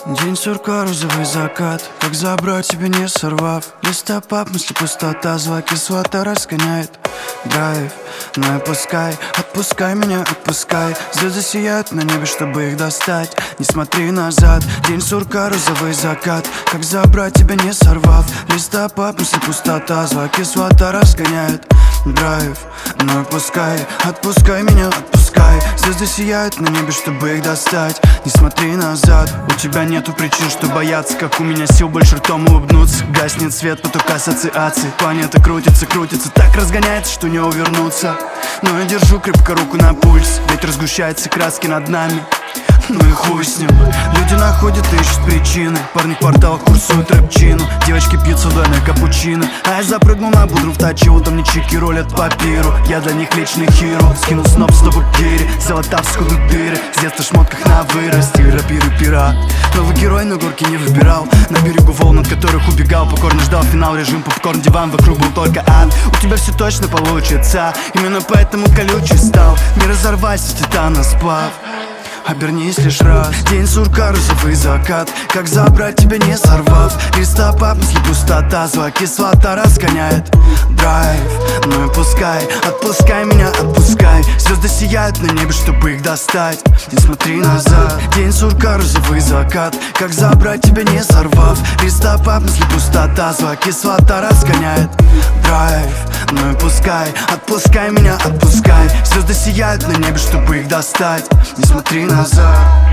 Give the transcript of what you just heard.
День сурка, розовый закат. Как забрать тебя, не сорвав? Листопад, мысли пустота, зла кислота разгоняет драйв. Ну и отпускай меня, отпускай. Звезды сияют на небе, чтобы их достать. Не смотри назад. День сурка, розовый закат. Как забрать тебя, не сорвав? Листопад, мысли пустота, зла кислота разгоняет драйв. Ну и отпускай меня, отпускай. Звезды сияют на небе, чтобы их достать. Не смотри назад. У тебя нету причин, что бояться, как у меня сил больше ртом улыбнуться. Гаснет свет, поток ассоциаций. Планета крутится, крутится, так разгоняется, что не увернуться. Но я держу крепко руку на пульс. Ветер сгущается, краски над нами. Ну и хуй с ним. Люди находят и ищут причины. Парни в кварталах курсуют рэпчину. Девочки пьют соленое капучино. А я запрыгнул на будру в тачилу. Там мне чики ролят по пиру. Я для них личный хиро. Скинул сноп, стопы гири. Золота всходу дыры. С детства в шмотках на вырост. Рапиры пират. Новый герой, но горки не выбирал. На берегу волн, от которых убегал. Покорно ждал финал, режим попкорн, диван. Вокруг был только ад. У тебя все точно получится. Именно поэтому колючий стал. Не разорвайся, титана сплав. Обернись лишь раз. День сурка, розовый закат. Как забрать тебя, не сорвав? Листопад, мысли пустота, зла кислота разгоняет драйв. Ну и отпускай меня, отпускай. Звезды сияют на небе, чтобы их достать. Не смотри назад. День сурка, розовый закат. Как забрать тебя, не сорвав? Листопад, мысли пустота, зла кислота разгоняет драйв. Ну и отпускай меня, отпускай. Звезды сияют на небе, чтобы их достать. Не смотри назад.